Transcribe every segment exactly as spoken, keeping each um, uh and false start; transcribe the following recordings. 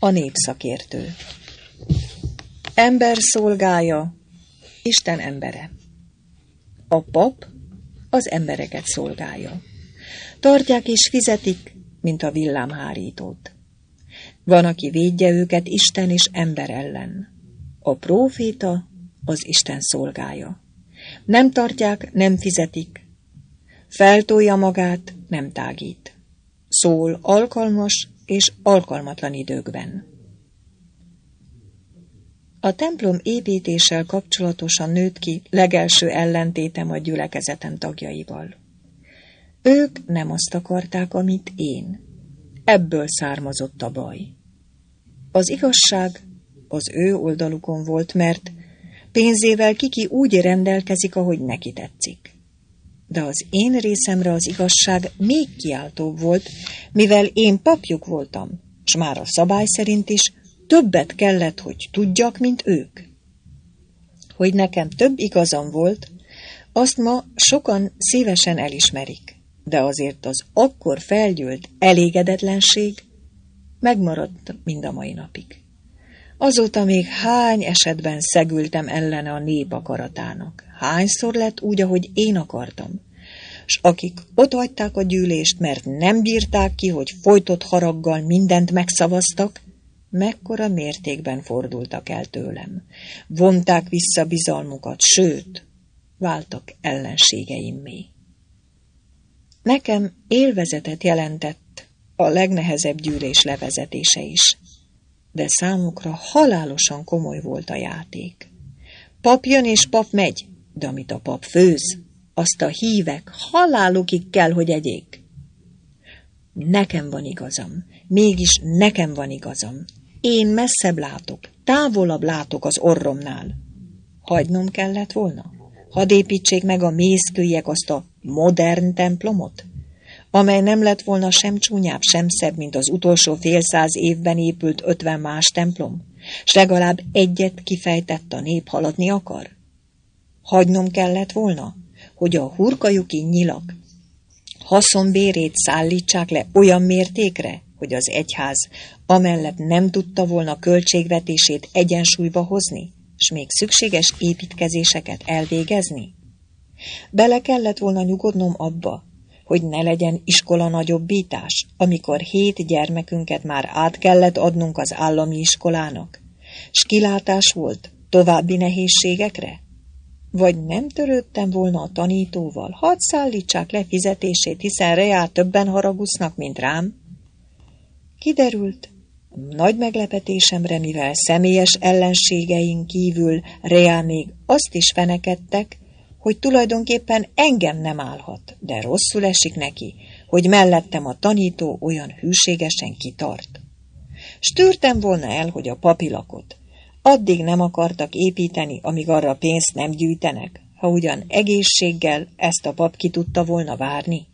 A népszakértő. Ember szolgája, Isten embere. A pap az embereket szolgálja. Tartják és fizetik, mint a villámhárítót. Van, aki védje őket Isten és ember ellen. A próféta az Isten szolgája. Nem tartják, nem fizetik. Feltolja magát, nem tágít. Szól alkalmas és alkalmatlan időkben. A templom építéssel kapcsolatosan nőtt ki legelső ellentétem a gyülekezetem tagjaival. Ők nem azt akarták, amit én. Ebből származott a baj. Az igazság az ő oldalukon volt, mert pénzével kiki úgy rendelkezik, ahogy neki tetszik. De az én részemre az igazság még kiáltóbb volt, mivel én papjuk voltam, s már a szabály szerint is többet kellett, hogy tudjak, mint ők. Hogy nekem több igazam volt, azt ma sokan szívesen elismerik, de azért az akkor felgyűlt elégedetlenség megmaradt mind a mai napig. Azóta még hány esetben szegültem ellene a nép akaratának. Hányszor lett úgy, ahogy én akartam. S akik otthagyták a gyűlést, mert nem bírták ki, hogy folytott haraggal mindent megszavaztak, mekkora mértékben fordultak el tőlem. Vonták vissza bizalmukat, sőt, váltak ellenségeimmé. Nekem élvezetet jelentett a legnehezebb gyűlés levezetése is, de számukra halálosan komoly volt a játék. Pap jön és pap megy, de amit a pap főz, azt a hívek halálukig kell, hogy egyék. Nekem van igazam, mégis nekem van igazam. Én messzebb látok, távolabb látok az orromnál. Hagynom kellett volna? Hadd építsék meg a mészkőiek azt a modern templomot, amely nem lett volna sem csúnyább, sem szebb, mint az utolsó fél száz évben épült ötven más templom, s legalább egyet kifejtett a nép haladni akar? Hagynom kellett volna, hogy a hurkajuki nyilak haszonbérét szállítsák le olyan mértékre, hogy az egyház amellett nem tudta volna költségvetését egyensúlyba hozni, s még szükséges építkezéseket elvégezni? Bele kellett volna nyugodnom abba, hogy ne legyen iskola nagyobbítás, amikor hét gyermekünket már át kellett adnunk az állami iskolának, s kilátás volt további nehézségekre? Vagy nem törődtem volna a tanítóval, hadd szállítsák le fizetését, hiszen reál többen haragusznak, mint rám? Kiderült, nagy meglepetésemre, mivel személyes ellenségeink kívül reál még azt is fenekedtek, hogy tulajdonképpen engem nem állhat, de rosszul esik neki, hogy mellettem a tanító olyan hűségesen kitart. S tűrtem volna el, hogy a papilakot addig nem akartak építeni, amíg arra pénzt nem gyűjtenek, ha ugyan egészséggel ezt a pap ki tudta volna várni.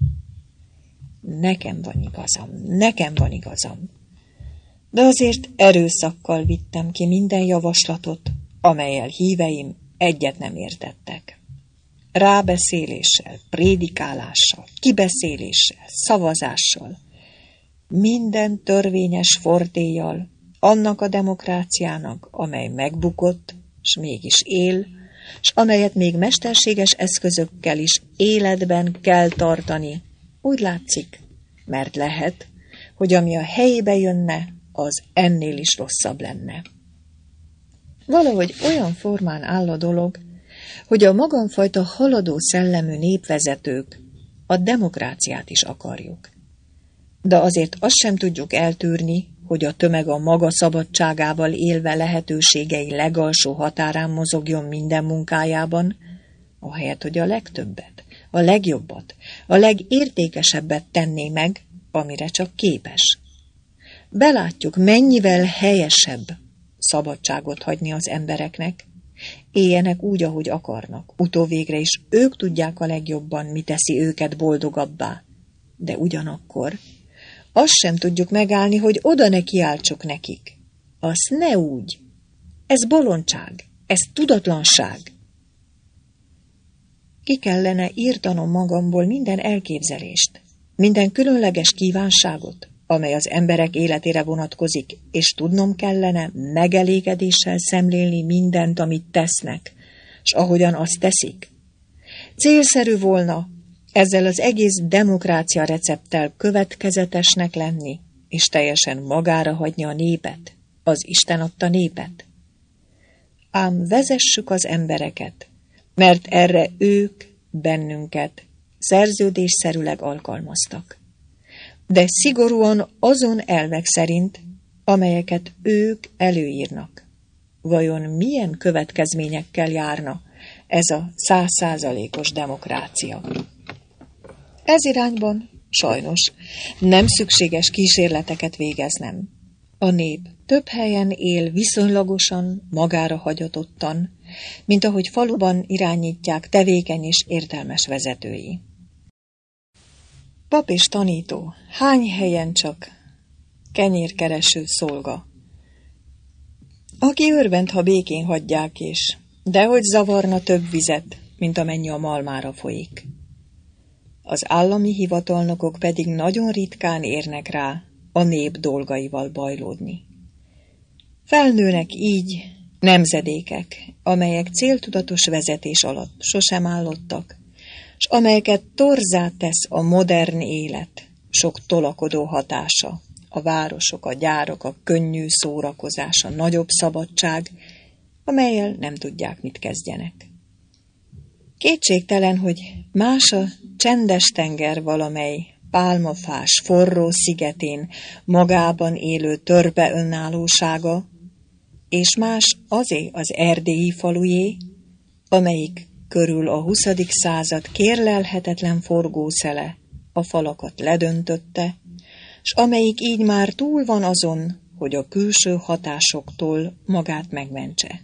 Nekem van igazam, nekem van igazam. De azért erőszakkal vittem ki minden javaslatot, amellyel híveim egyet nem értettek. Rábeszéléssel, prédikálással, kibeszéléssel, szavazással, minden törvényes fortéjjal, annak a demokráciának, amely megbukott, s mégis él, s amelyet még mesterséges eszközökkel is életben kell tartani, úgy látszik, mert lehet, hogy ami a helyébe jönne, az ennél is rosszabb lenne. Valahogy olyan formán áll a dolog, hogy a magamfajta haladó szellemű népvezetők a demokráciát is akarjuk. De azért azt sem tudjuk eltűrni, hogy a tömeg a maga szabadságával élve lehetőségei legalsó határán mozogjon minden munkájában, ahelyett, hogy a legtöbbet, a legjobbat, a legértékesebbet tenné meg, amire csak képes. Belátjuk, mennyivel helyesebb szabadságot hagyni az embereknek, éljenek úgy, ahogy akarnak. Utóvégre is ők tudják a legjobban, mi teszi őket boldogabbá. De ugyanakkor azt sem tudjuk megállni, hogy oda ne kiáltsuk nekik. Azt ne úgy. Ez bolondság, ez tudatlanság. Ki kellene írtanom magamból minden elképzelést, minden különleges kívánságot, amely az emberek életére vonatkozik, és tudnom kellene megelégedéssel szemlélni mindent, amit tesznek, s ahogyan azt teszik? Célszerű volna ezzel az egész demokrácia recepttel következetesnek lenni, és teljesen magára hagyni a népet, az Isten adta népet. Ám vezessük az embereket, mert erre ők bennünket szerződésszerűleg alkalmaztak. De szigorúan azon elvek szerint, amelyeket ők előírnak. Vajon milyen következményekkel járna ez a százszázalékos demokrácia? Ez irányban sajnos nem szükséges kísérleteket végeznem. A nép több helyen él viszonylagosan, magára hagyatottan, mint ahogy faluban irányítják tevékeny és értelmes vezetői. Pap és tanító, hány helyen csak kenyérkereső szolga, aki örvend, ha békén hagyják is, dehogy zavarna több vizet, mint amennyi a malmára folyik. Az állami hivatalnokok pedig nagyon ritkán érnek rá a nép dolgaival bajlódni. Felnőnek így nemzedékek, amelyek céltudatos vezetés alatt sosem állottak, s amelyeket torzát tesz a modern élet, sok tolakodó hatása, a városok, a gyárak, a könnyű szórakozás, a nagyobb szabadság, amellyel nem tudják, mit kezdjenek. Kétségtelen, hogy más a csendes tenger valamely pálmafás, forró szigetén magában élő törpe önállósága, és más azé az erdélyi falujé, amelyik körül a huszadik század kérlelhetetlen forgószele a falakat ledöntötte, s amelyik így már túl van azon, hogy a külső hatásoktól magát megmentse.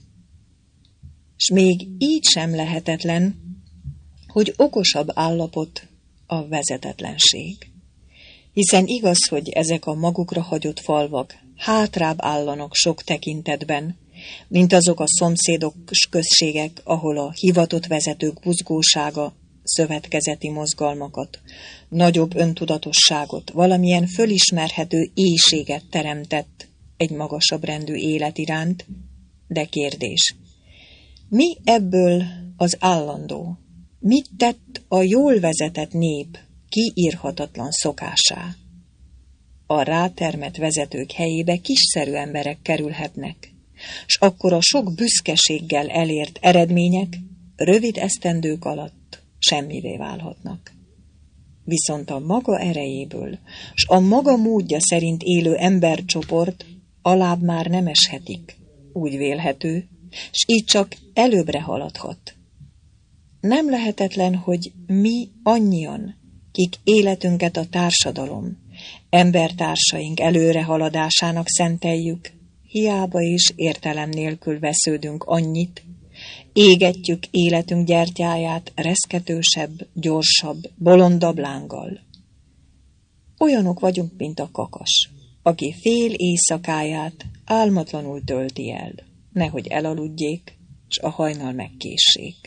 S még így sem lehetetlen, hogy okosabb állapot a vezetetlenség. Hiszen igaz, hogy ezek a magukra hagyott falvak hátrább állanak sok tekintetben, mint azok a szomszédos községek, ahol a hivatott vezetők buzgósága szövetkezeti mozgalmakat, nagyobb öntudatosságot, valamilyen fölismerhető éhséget teremtett egy magasabb rendű élet iránt, de kérdés, mi ebből az állandó? Mit tett a jól vezetett nép kiírhatatlan szokásá? A rátermett vezetők helyébe kiszerű emberek kerülhetnek, s akkor a sok büszkeséggel elért eredmények rövid esztendők alatt semmivé válhatnak. Viszont a maga erejéből, s a maga módja szerint élő embercsoport alább már nem eshetik, úgy vélhető, s így csak előbbre haladhat. Nem lehetetlen, hogy mi annyian, kik életünket a társadalom, embertársaink előrehaladásának szenteljük, hiába is értelem nélkül vesződünk annyit, égetjük életünk gyertyáját reszketősebb, gyorsabb, bolondabb lánggal. Olyanok vagyunk, mint a kakas, aki fél éjszakáját álmatlanul tölti el, nehogy elaludjék, s a hajnal megkéssék.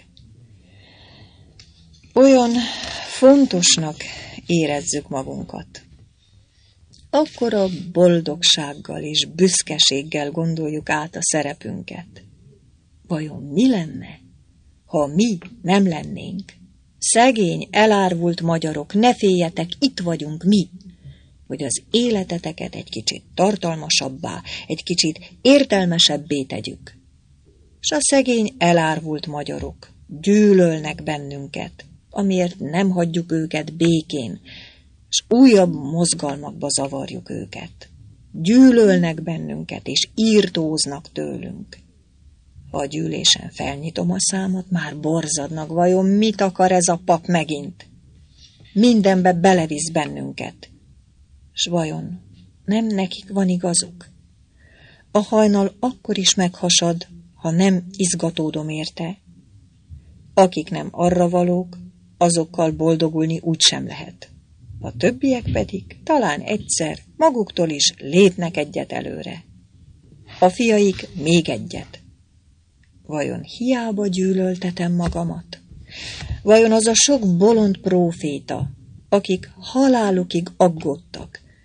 Olyan fontosnak érezzük magunkat. Akkor a boldogsággal és büszkeséggel gondoljuk át a szerepünket. Vajon mi lenne, ha mi nem lennénk? Szegény, elárvult magyarok, ne féljetek, itt vagyunk mi, hogy az életeteket egy kicsit tartalmasabbá, egy kicsit értelmesebbé tegyük. S a szegény, elárvult magyarok gyűlölnek bennünket, amiért nem hagyjuk őket békén, s újabb mozgalmakba zavarjuk őket. Gyűlölnek bennünket, és írtóznak tőlünk. Ha a gyűlésen felnyitom a számat, már borzadnak, vajon mit akar ez a pap megint? Mindenbe belevisz bennünket. S vajon nem nekik van igazuk? A hajnal akkor is meghasad, ha nem izgatódom érte. Akik nem arra valók, azokkal boldogulni úgysem lehet. A többiek pedig talán egyszer maguktól is lépnek egyet előre. A fiaik még egyet. Vajon hiába gyűlöltetem magamat? Vajon az a sok bolond próféta, akik halálukig aggódtak,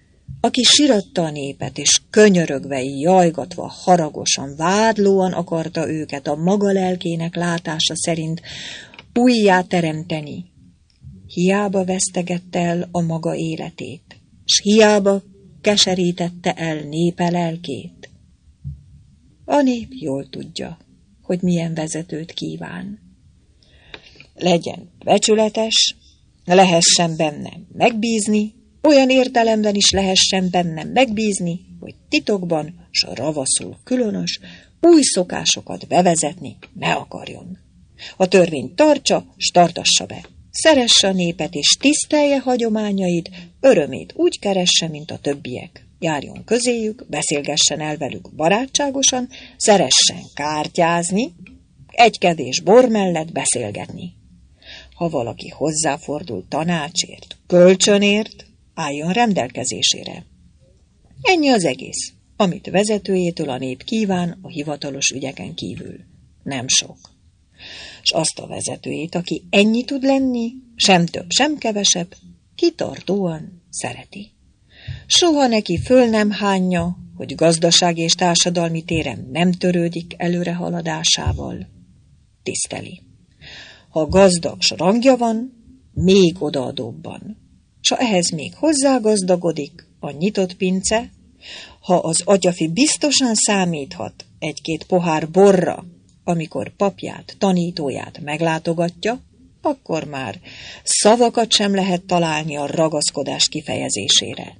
aki siratta a népet, és könyörögve, jajgatva, haragosan, vádlóan akarta őket a maga lelkének látása szerint újjá teremteni. Hiába vesztegette el a maga életét, s hiába keserítette el népe lelkét. A nép jól tudja, hogy milyen vezetőt kíván. Legyen becsületes, lehessen benne megbízni, olyan értelemben is lehessen bennem megbízni, hogy titokban, s ravaszul különös, új szokásokat bevezetni ne akarjon. A törvényt tartsa, s tartassa be. Szeresse a népet, és tisztelje hagyományait, örömét úgy keresse, mint a többiek. Járjon közéjük, beszélgessen el velük barátságosan, szeressen kártyázni, egy kevés bor mellett beszélgetni. Ha valaki hozzáfordul tanácsért, kölcsönért, álljon rendelkezésére. Ennyi az egész, amit vezetőjétől a nép kíván a hivatalos ügyeken kívül. Nem sok. S azt a vezetőjét, aki ennyi tud lenni, sem több, sem kevesebb, kitartóan szereti. Soha neki föl nem hányja, hogy gazdasági és társadalmi téren nem törődik előrehaladásával. Tiszteli. Ha gazdag s rangja van, még odaadóbban. S ha ehhez még hozzágazdagodik a nyitott pince, ha az atyafi biztosan számíthat egy-két pohár borra, amikor papját, tanítóját meglátogatja, akkor már szavakat sem lehet találni a ragaszkodás kifejezésére.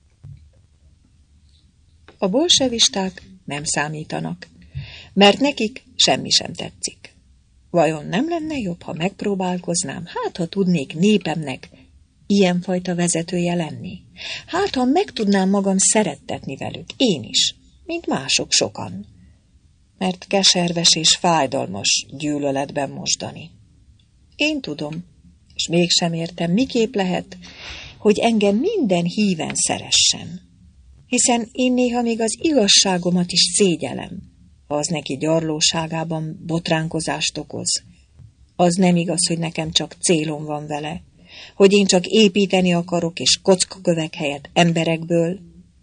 A bolsevisták nem számítanak, mert nekik semmi sem tetszik. Vajon nem lenne jobb, ha megpróbálkoznám, hát ha tudnék népemnek ilyenfajta vezetője lenni? Hát ha meg tudnám magam szerettetni velük, én is, mint mások sokan. Mert keserves és fájdalmas gyűlöletben mosdani. Én tudom, és mégsem értem, miképp lehet, hogy engem minden híven szeressen. Hiszen én néha még az igazságomat is szégyellem, ha az neki gyarlóságában botránkozást okoz. Az nem igaz, hogy nekem csak célom van vele, hogy én csak építeni akarok, és kockakövek helyett emberekből.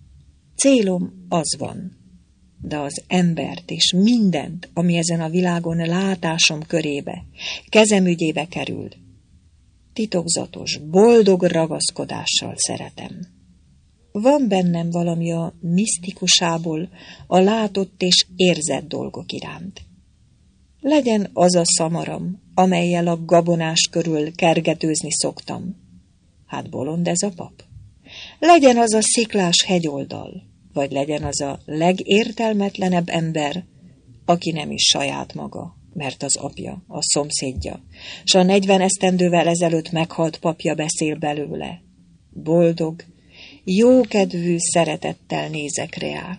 Célom az van, de az embert és mindent, ami ezen a világon látásom körébe, kezem ügyébe kerül, titokzatos, boldog ragaszkodással szeretem. Van bennem valami a misztikusából, a látott és érzett dolgok iránt. Legyen az a szamaram, amellyel a gabonás körül kergetőzni szoktam. Hát bolond ez a pap? Legyen az a sziklás hegyoldal, vagy legyen az a legértelmetlenebb ember, aki nem is saját maga, mert az apja, a szomszédja, s a negyven esztendővel ezelőtt meghalt papja beszél belőle. Boldog, jókedvű szeretettel nézek reá.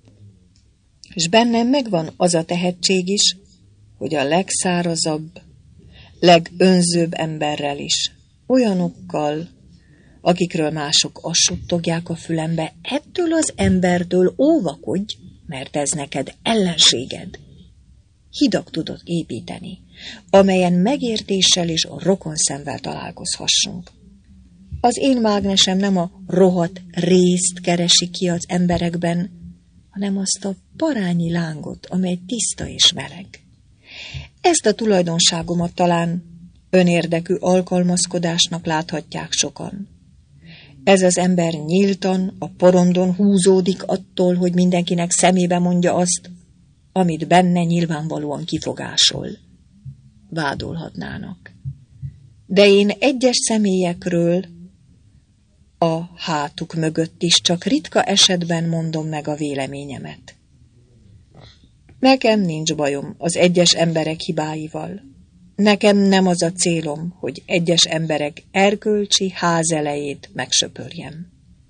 És bennem megvan az a tehetség is, hogy a legszárazabb, legönzőbb emberrel is, olyanokkal, akikről mások azt suttogják a fülembe, ettől az embertől óvakodj, mert ez neked ellenséged. Hidak tudod építeni, amelyen megértéssel és a rokonszemvel találkozhassunk. Az én mágnesem nem a rohadt részt keresi ki az emberekben, hanem azt a parányi lángot, amely tiszta és meleg. Ezt a tulajdonságomat talán önérdekű alkalmazkodásnak láthatják sokan. Ez az ember nyíltan a porondon húzódik attól, hogy mindenkinek szemébe mondja azt, amit benne nyilvánvalóan kifogásol. Vádolhatnának. De én egyes személyekről a hátuk mögött is csak ritka esetben mondom meg a véleményemet. Nekem nincs bajom az egyes emberek hibáival. Nekem nem az a célom, hogy egyes emberek erkölcsi házelejét megsöpörjem.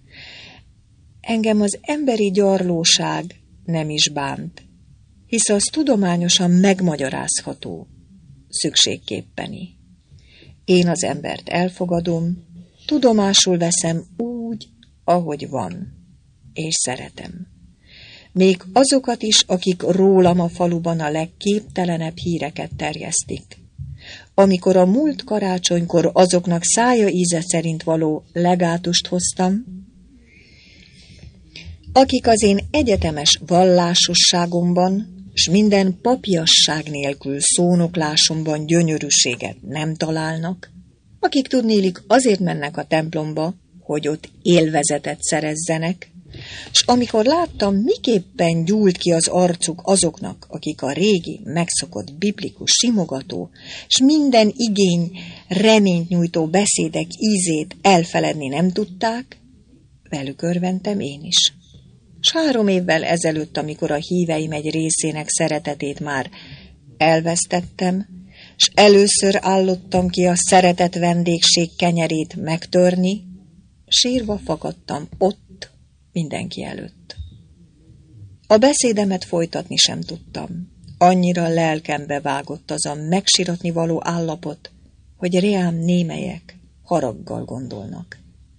Engem az emberi gyarlóság nem is bánt, hisz az tudományosan megmagyarázható, szükségképpeni. Én az embert elfogadom, tudomásul veszem úgy, ahogy van, és szeretem. Még azokat is, akik rólam a faluban a legképtelenebb híreket terjesztik. Amikor a múlt karácsonykor azoknak szája íze szerint való legátust hoztam, akik az én egyetemes vallásosságomban, s minden papiasság nélkül szónoklásomban gyönyörűséget nem találnak, akik tudnélik azért mennek a templomba, hogy ott élvezetet szerezzenek, s amikor láttam, miképpen gyúlt ki az arcuk azoknak, akik a régi, megszokott biblikus simogató, s minden igény, reményt nyújtó beszédek ízét elfeledni nem tudták, velük örventem én is. S három évvel ezelőtt, amikor a híveim egy részének szeretetét már elvesztettem, s először állottam ki a szeretett vendégség kenyerét megtörni, sírva fakadtam ott mindenki előtt. A beszédemet folytatni sem tudtam. Annyira lelkembe vágott az a megsiratni való állapot, hogy reám némelyek haraggal gondolnak.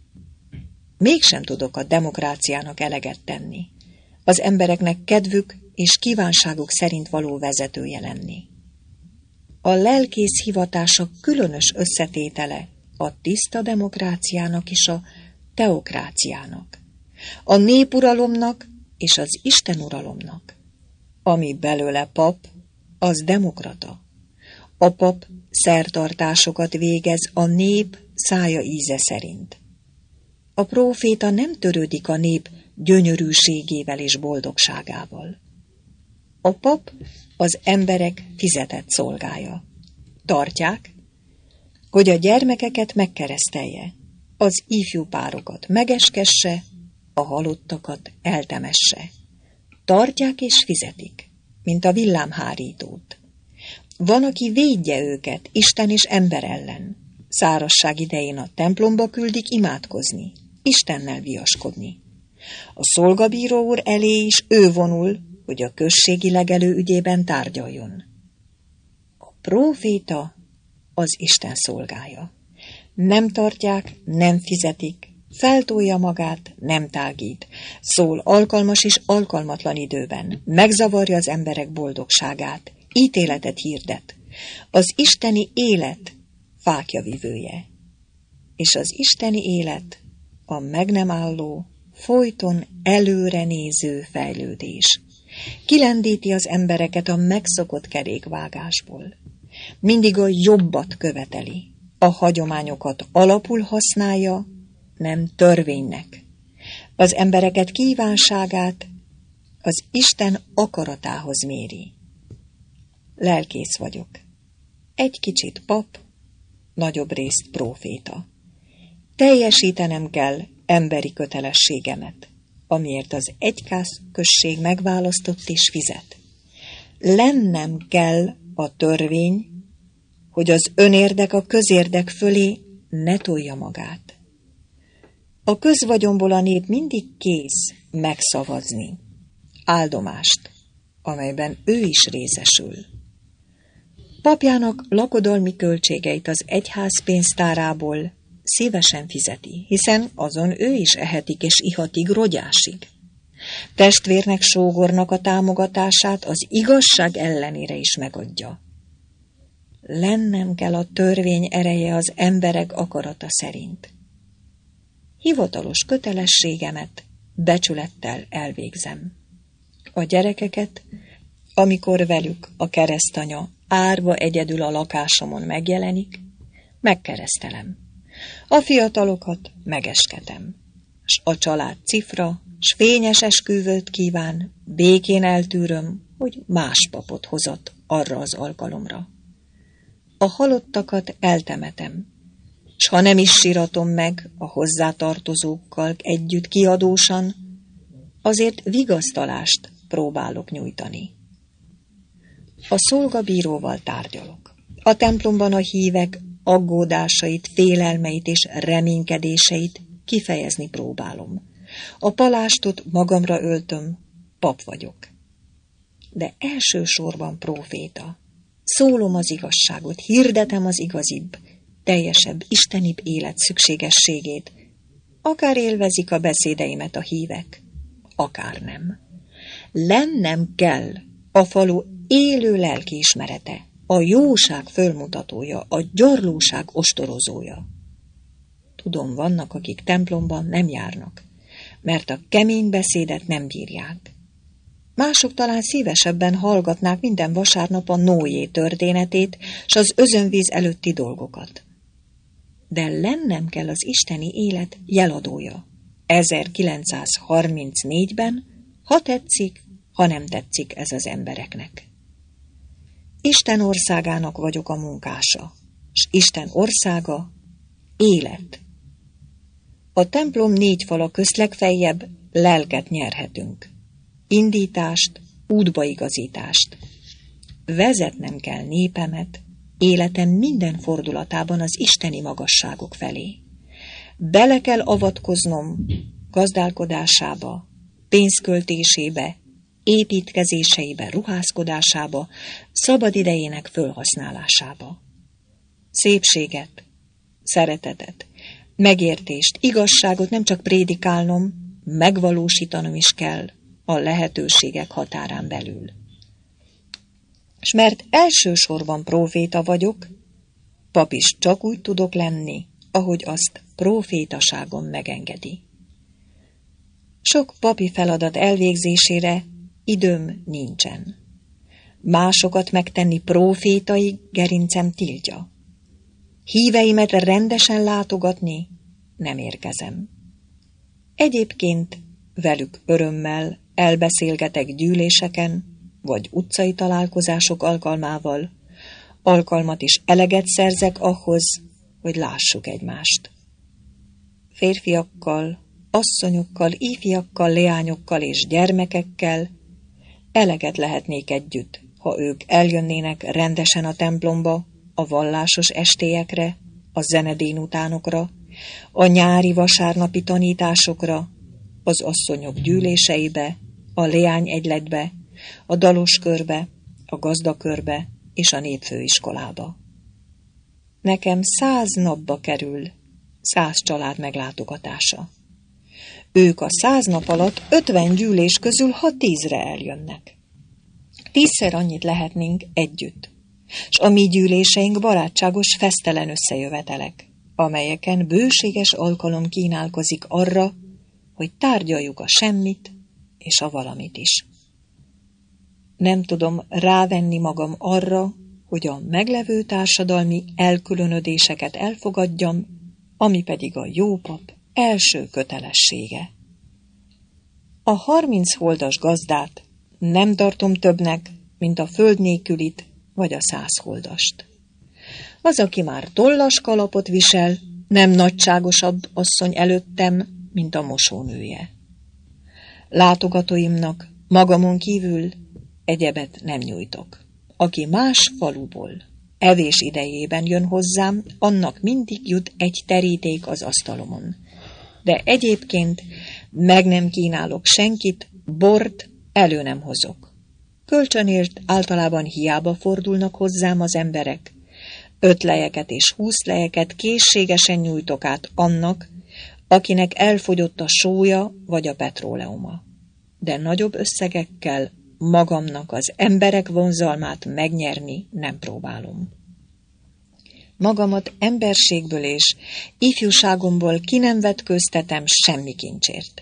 Mégsem tudok a demokráciának eleget tenni, az embereknek kedvük és kívánságuk szerint való vezetője lenni. A lelkész hivatása különös összetétele a tiszta demokráciának és a teokráciának, a népuralomnak és az istenuralomnak. Ami belőle pap, az demokrata. A pap szertartásokat végez a nép szája íze szerint. A próféta nem törődik a nép gyönyörűségével és boldogságával. A pap az emberek fizetett szolgája. Tartják, hogy a gyermekeket megkeresztelje, az ifjú párokat megeskesse, a halottakat eltemesse. Tartják és fizetik, mint a villámhárítót. Van, aki védje őket Isten és ember ellen. Szárazság idején a templomba küldik imádkozni, Istennel viaskodni. A szolgabíró úr elé is ő vonul, hogy a községi legelő ügyében tárgyaljon. A próféta az Isten szolgája. Nem tartják, nem fizetik, feltolja magát, nem tágít, szól alkalmas és alkalmatlan időben, megzavarja az emberek boldogságát, ítéletet hirdet. Az isteni élet fákjavivője, és az isteni élet a meg nem álló, folyton előre néző fejlődés. Kilendíti az embereket a megszokott kerékvágásból. Mindig a jobbat követeli, a hagyományokat alapul használja, nem törvénynek. Az embereket kívánságát az Isten akaratához méri. Lelkész vagyok. Egy kicsit pap, nagyobb részt próféta. Teljesítenem kell emberi kötelességemet, amiért az egyház község megválasztott és fizet. Lennem kell a törvény, hogy az önérdek a közérdek fölé ne tolja magát. A közvagyonból a nép mindig kész megszavazni áldomást, amelyben ő is részesül. Papjának lakodalmi költségeit az egyház pénztárából szívesen fizeti, hiszen azon ő is ehetik és ihatik rogyásig. Testvérnek, sógornak a támogatását az igazság ellenére is megadja. Lennem kell a törvény ereje az emberek akarata szerint. Hivatalos kötelességemet becsülettel elvégzem. A gyerekeket, amikor velük a keresztanya árva egyedül a lakásomon megjelenik, megkeresztelem. A fiatalokat megesketem, s a család cifra, s fényes esküvőt kíván, békén eltűröm, hogy más papot hozott arra az alkalomra. A halottakat eltemetem, s ha nem is síratom meg a hozzátartozókkal együtt kiadósan, azért vigasztalást próbálok nyújtani. A szolgabíróval tárgyalok. A templomban a hívek aggódásait, félelmeit és reménykedéseit kifejezni próbálom. A palástot magamra öltöm, pap vagyok. De elsősorban próféta. Szólom az igazságot, hirdetem az igazibb, teljesebb, istenibb élet szükségességét. Akár élvezik a beszédeimet a hívek, akár nem. Lennem kell a falu élő lelkiismerete, a jóság fölmutatója, a gyarlóság ostorozója. Tudom, vannak, akik templomban nem járnak, mert a kemény beszédet nem bírják. Mások talán szívesebben hallgatnák minden vasárnap a Noé történetét, s az özönvíz előtti dolgokat. De lennem kell az isteni élet jeladója. ezerkilencszázharmincnégyben, ha tetszik, ha nem tetszik ez az embereknek. Isten országának vagyok a munkása, s Isten országa élet. A templom négy fala közt legfeljebb lelket nyerhetünk. Indítást, útbaigazítást. Vezetnem kell népemet, életem minden fordulatában az isteni magasságok felé. Bele kell avatkoznom gazdálkodásába, pénzköltésébe, építkezéseibe, ruházkodásába, szabadidejének fölhasználásába. Szépséget, szeretetet, megértést, igazságot nem csak prédikálnom, megvalósítanom is kell a lehetőségek határán belül. S mert elsősorban próféta vagyok, pap is csak úgy tudok lenni, ahogy azt prófétaságom megengedi. Sok papi feladat elvégzésére időm nincsen. Másokat megtenni prófétai gerincem tiltja. Híveimet rendesen látogatni nem érkezem. Egyébként velük örömmel elbeszélgetek gyűléseken, vagy utcai találkozások alkalmával, alkalmat is eleget szerzek ahhoz, hogy lássuk egymást. Férfiakkal, asszonyokkal, ifjakkal, leányokkal és gyermekekkel eleget lehetnék együtt, ha ők eljönnének rendesen a templomba, a vallásos estélyekre, a zenedénutánokra, a nyári vasárnapi tanításokra, az asszonyok gyűléseibe, a leányegyletbe, a daloskörbe, a gazdakörbe és a népfőiskolába. Nekem száz napba kerül száz család meglátogatása. Ők a száz nap alatt ötven gyűlés közül ha tízre eljönnek. Tízszer annyit lehetnénk együtt, s a mi gyűléseink barátságos fesztelen összejövetelek, amelyeken bőséges alkalom kínálkozik arra, hogy tárgyaljuk a semmit és a valamit is. Nem tudom rávenni magam arra, hogy a meglevő társadalmi elkülönödéseket elfogadjam, ami pedig a jó pap első kötelessége. A harminc holdas gazdát nem tartom többnek, mint a föld nélkülit vagy a száz holdast. Az, aki már tollas kalapot visel, nem nagyságosabb asszony előttem, mint a mosónője. Látogatóimnak magamon kívül egyebet nem nyújtok. Aki más faluból, evés idejében jön hozzám, annak mindig jut egy teríték az asztalomon. De egyébként meg nem kínálok senkit, bort elő nem hozok. Kölcsönért általában hiába fordulnak hozzám az emberek. Öt lejeket és húsz lejeket készségesen nyújtok át annak, akinek elfogyott a sója vagy a petróleuma. De nagyobb összegekkel magamnak az emberek vonzalmát megnyerni nem próbálom. Magamat emberségből és ifjúságomból ki nem vetköztetem semmi kincsért.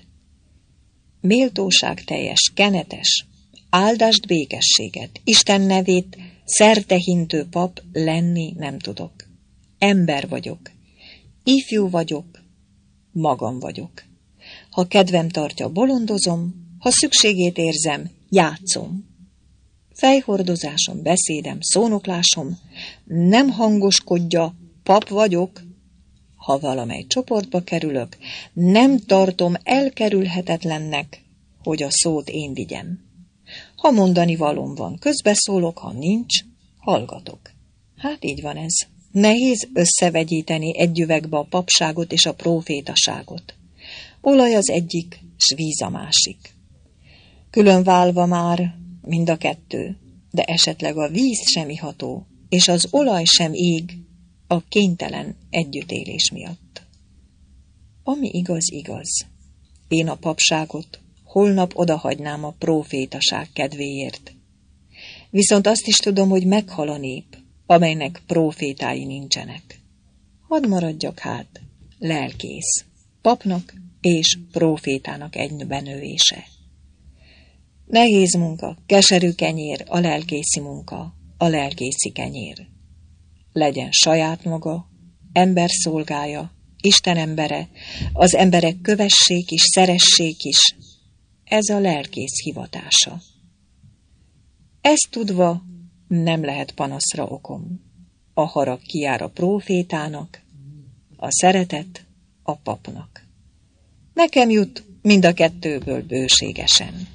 Méltóság teljes, kenetes, áldást békességet, Isten nevét szertehintő pap lenni nem tudok. Ember vagyok, ifjú vagyok, magam vagyok. Ha kedvem tartja, bolondozom, ha szükségét érzem, játszom. Fejhordozásom, beszédem, szónoklásom nem hangoskodja, pap vagyok. Ha valamely csoportba kerülök, nem tartom elkerülhetetlennek, hogy a szót én vigyem. Ha mondani valóm van, közbeszólok, ha nincs, hallgatok. Hát így van ez. Nehéz összevegyíteni egy üvegbe a papságot és a prófétaságot. Olaj az egyik, s víz a másik. Különválva már mind a kettő, de esetleg a víz sem iható, és az olaj sem ég a kénytelen együttélés miatt. Ami igaz, igaz. Én a papságot holnap odahagynám a prófétaság kedvéért. Viszont azt is tudom, hogy meghal a nép, amelynek prófétái nincsenek. Hadd maradjak hát lelkész, papnak és prófétának egybenövése. Nehéz munka, keserű kenyér, a lelkészi munka, a lelkészi kenyér. Legyen saját maga, ember szolgája, Isten embere, az emberek kövessék is, szeressék is. Ez a lelkész hivatása. Ezt tudva nem lehet panaszra okom. A harag kijár a prófétának, a szeretet a papnak. Nekem jut mind a kettőből bőségesen.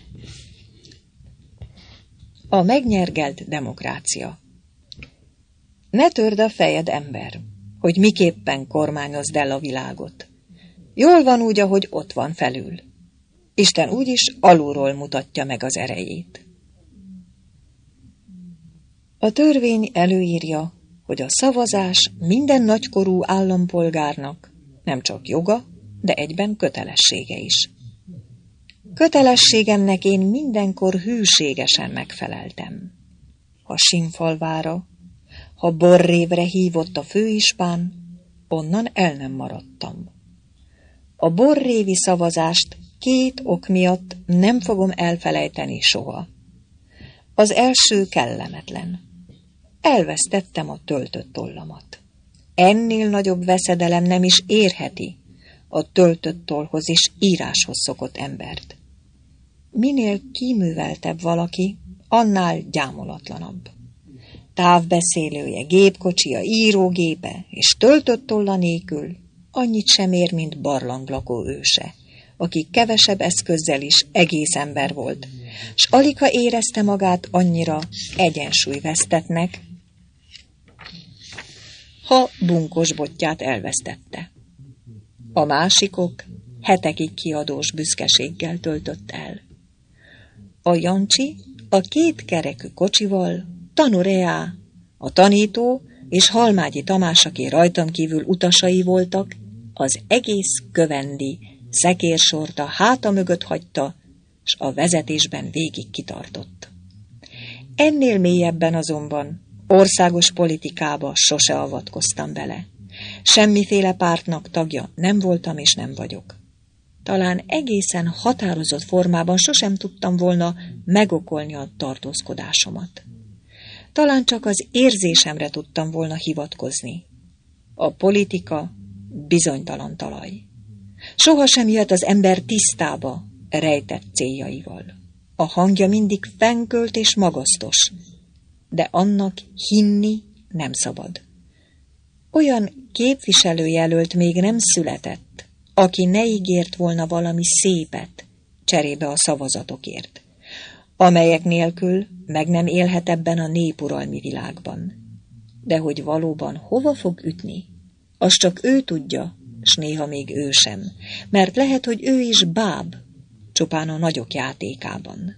A megnyergelt demokrácia. Ne törd a fejed, ember, hogy miképpen kormányozd el a világot. Jól van úgy, ahogy ott van felül. Isten úgyis alulról mutatja meg az erejét. A törvény előírja, hogy a szavazás minden nagykorú állampolgárnak nem csak joga, de egyben kötelessége is. Kötelességemnek én mindenkor hűségesen megfeleltem. Ha Simfalvára, ha Borrévre hívott a főispán, onnan el nem maradtam. A borrévi szavazást két ok miatt nem fogom elfelejteni soha. Az első kellemetlen. Elvesztettem a töltött tollamat. Ennél nagyobb veszedelem nem is érheti a töltött tollhoz és íráshoz szokott embert. Minél kiműveltebb valaki, annál gyámolatlanabb. Távbeszélője, gépkocsija, írógépe és töltött tolla nélkül annyit sem ér, mint barlanglakó őse, aki kevesebb eszközzel is egész ember volt, s aligha érezte magát annyira egyensúlyvesztetnek, ha bunkos botját elvesztette. A másikok hetekig kiadós büszkeséggel töltött el. A Jancsi a két kerekű kocsival, Tanureá, a tanító és Halmágyi Tamás, aki rajtam kívül utasai voltak, az egész kövendi szekérsort a háta mögött hagyta, s a vezetésben végig kitartott. Ennél mélyebben azonban országos politikába sose avatkoztam bele. Semmiféle pártnak tagja nem voltam és nem vagyok. Talán egészen határozott formában sosem tudtam volna megokolni a tartózkodásomat. Talán csak az érzésemre tudtam volna hivatkozni. A politika bizonytalan talaj. Soha sem jött az ember tisztába rejtett céljaival. A hangja mindig fenkölt és magasztos, de annak hinni nem szabad. Olyan képviselőjelölt még nem született, aki ne ígért volna valami szépet cserébe a szavazatokért, amelyek nélkül meg nem élhet ebben a népuralmi világban. De hogy valóban hova fog ütni, azt csak ő tudja, s néha még ő sem, mert lehet, hogy ő is báb, csupán a nagyok játékában.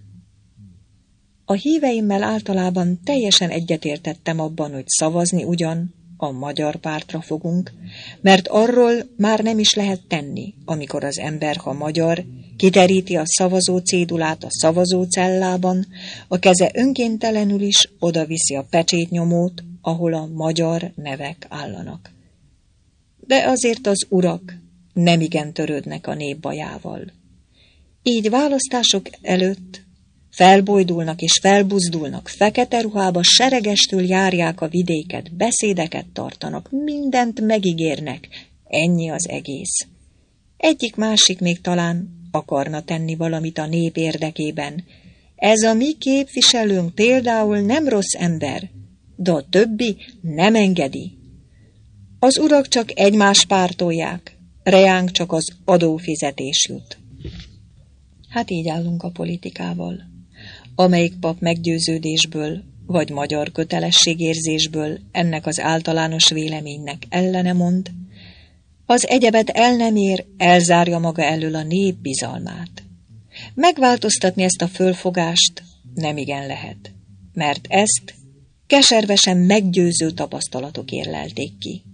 A híveimmel általában teljesen egyetértettem abban, hogy szavazni ugyan a magyar pártra fogunk, mert arról már nem is lehet tenni, amikor az ember, ha magyar, kiteríti a szavazó cédulát a szavazócellában, a keze önkéntelenül is odaviszi a pecsétnyomót, ahol a magyar nevek állanak. De azért az urak nemigen törődnek a nép bajával. Így választások előtt felbojdulnak és felbuzdulnak, fekete ruhába seregestül járják a vidéket, beszédeket tartanak, mindent megígérnek, ennyi az egész. Egyik-másik még talán akarna tenni valamit a nép érdekében. Ez a mi képviselőnk például nem rossz ember, de a többi nem engedi. Az urak csak egymást pártolják, reánk csak az adófizetés jut. Hát így állunk a politikával. Amelyik pap meggyőződésből, vagy magyar kötelességérzésből ennek az általános véleménynek ellene mond, az egyebet el nem ér, elzárja maga elől a nép bizalmát. Megváltoztatni ezt a fölfogást nemigen lehet, mert ezt keservesen meggyőző tapasztalatok érlelték ki.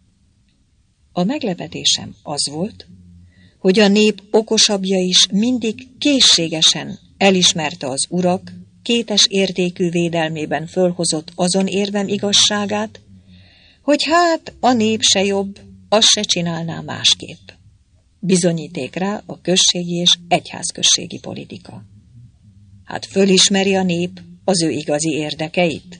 A meglepetésem az volt, hogy a nép okosabbja is mindig készségesen elismerte az urak kétes értékű védelmében fölhozott azon érvem igazságát, hogy hát a nép se jobb, azt se csinálná másképp. Bizonyíték rá a községi és egyházközségi politika. Hát fölismeri a nép az ő igazi érdekeit?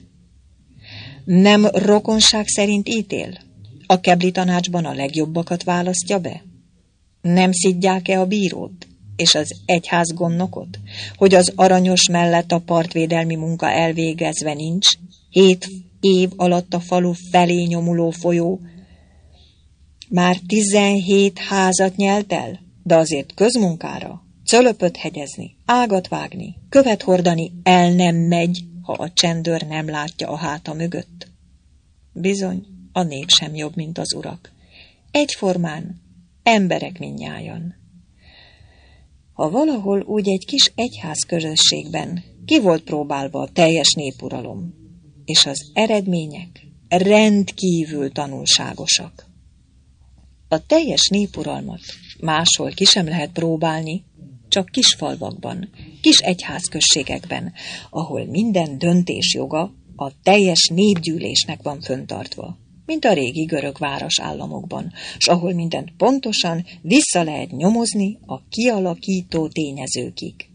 Nem rokonság szerint ítél? A kebli tanácsban a legjobbakat választja be? Nem szidják-e a bírót és az egyházgondnokot, hogy az aranyos mellett a partvédelmi munka elvégezve nincs, hét év alatt a falu felé nyomuló folyó már tizenhét házat nyelt el, de azért közmunkára, cölöpöt hegyezni, ágat vágni, követ hordani el nem megy, ha a csendőr nem látja a háta mögött. Bizony, a nép sem jobb, mint az urak. Egyformán, emberek mindnyájan. Ha valahol úgy egy kis egyházközösségben ki volt próbálva a teljes népuralom, és az eredmények rendkívül tanulságosak. A teljes népuralmat máshol ki sem lehet próbálni, csak kis falvakban, kis egyházközségekben, ahol minden döntés joga a teljes népgyűlésnek van föntartva, mint a régi görög városállamokban, s ahol mindent pontosan vissza lehet nyomozni a kialakító tényezőkig.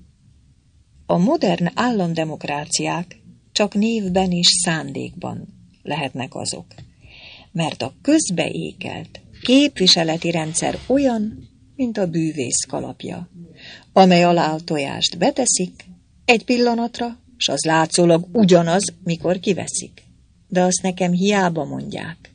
A modern államdemokráciák csak névben és szándékban lehetnek azok, mert a közbeékelt képviseleti rendszer olyan, mint a bűvész kalapja, amely alá a tojást beteszik egy pillanatra, s az látszólag ugyanaz, mikor kiveszik. De azt nekem hiába mondják.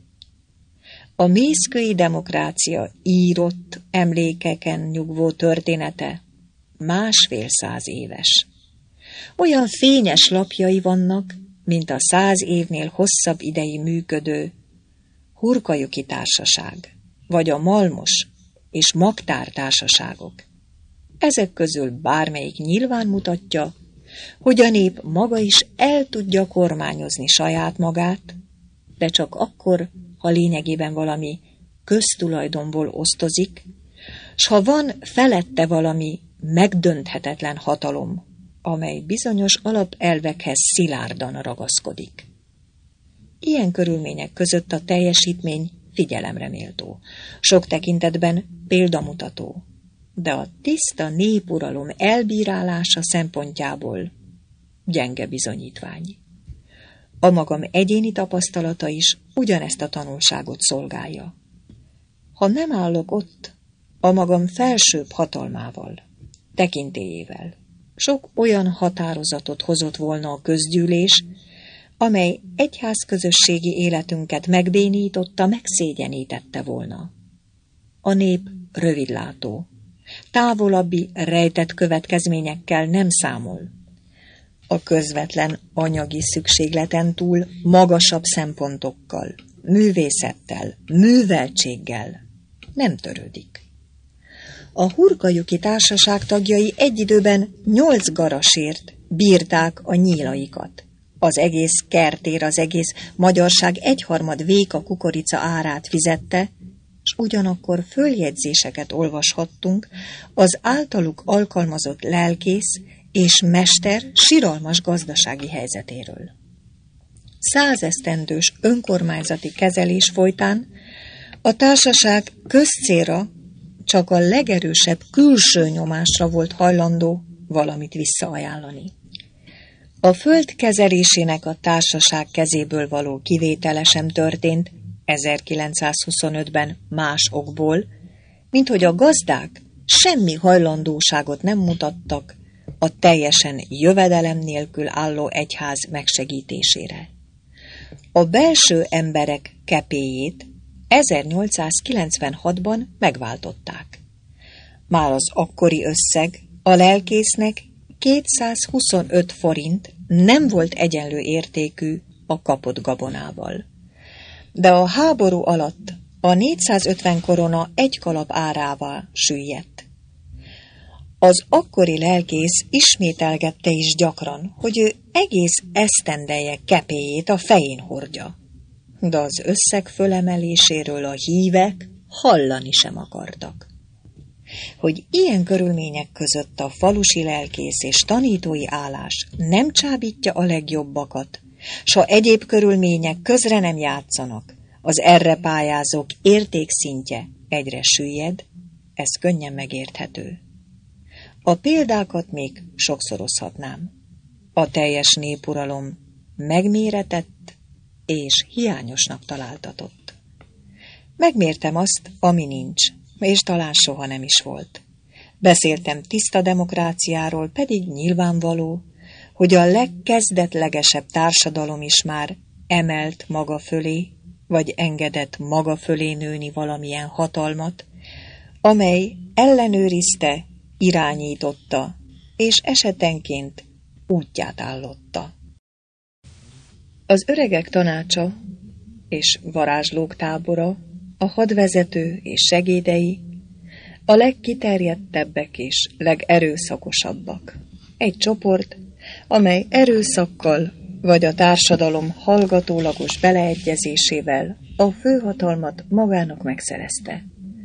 A mészkői demokrácia írott emlékeken nyugvó története másfél száz éves. Olyan fényes lapjai vannak, mint a száz évnél hosszabb ideig működő Hurkajuki társaság, vagy a Malmos és Magtár társaságok. Ezek közül bármelyik nyilván mutatja, hogy a nép maga is el tudja kormányozni saját magát, de csak akkor, ha lényegében valami köztulajdonból osztozik, s ha van felette valami megdönthetetlen hatalom, amely bizonyos alapelvekhez szilárdan ragaszkodik. Ilyen körülmények között a teljesítmény figyelemre méltó, sok tekintetben példamutató, de a tiszta népuralom elbírálása szempontjából gyenge bizonyítvány. A magam egyéni tapasztalata is ugyanezt a tanulságot szolgálja. Ha nem állok ott, a magam felsőbb hatalmával, tekintélyével, sok olyan határozatot hozott volna a közgyűlés, amely egyházközösségi életünket megbénította, megszégyenítette volna. A nép rövidlátó, távolabbi rejtett következményekkel nem számol. A közvetlen anyagi szükségleten túl magasabb szempontokkal, művészettel, műveltséggel nem törődik. A Hurkajuki társaság tagjai egy időben nyolc garasért bírták a nyílaikat. Az egész kertér, az egész magyarság egyharmad véka kukorica árát fizette, s ugyanakkor följegyzéseket olvashattunk az általuk alkalmazott lelkész és mester siralmas gazdasági helyzetéről. Százesztendős önkormányzati kezelés folytán a társaság közcélra csak a legerősebb külső nyomásra volt hajlandó valamit visszaajánlani. A föld kezelésének a társaság kezéből való kivétele sem történt ezerkilencszázhuszonötben más okból, mint hogy a gazdák semmi hajlandóságot nem mutattak a teljesen jövedelem nélkül álló egyház megsegítésére. A belső emberek kepéjét ezernyolcszázkilencvenhatban megváltották. Már az akkori összeg a lelkésznek kétszázhuszonöt forint nem volt egyenlő értékű a kapott gabonával. De a háború alatt a négyszázötven korona egy kalap árával süllyedt. Az akkori lelkész ismételgette is gyakran, hogy ő egész esztendeje kepéjét a fején hordja. De az összeg fölemeléséről a hívek hallani sem akartak. Hogy ilyen körülmények között a falusi lelkész és tanítói állás nem csábítja a legjobbakat, s ha egyéb körülmények közre nem játszanak, az erre pályázók értékszintje egyre süllyed, ez könnyen megérthető. A példákat még sokszorozhatnám. A teljes népuralom megméretett és hiányosnak találtatott. Megmértem azt, ami nincs, és talán soha nem is volt. Beszéltem tiszta demokráciáról, pedig nyilvánvaló, hogy a legkezdetlegesebb társadalom is már emelt maga fölé, vagy engedett maga fölé nőni valamilyen hatalmat, amely ellenőrizte, irányította, és esetenként útját állotta. Az öregek tanácsa és varázslók tábora, a hadvezető és segédei a legkiterjedtebbek és legerőszakosabbak. Egy csoport, amely erőszakkal vagy a társadalom hallgatólagos beleegyezésével a főhatalmat magának megszerezte.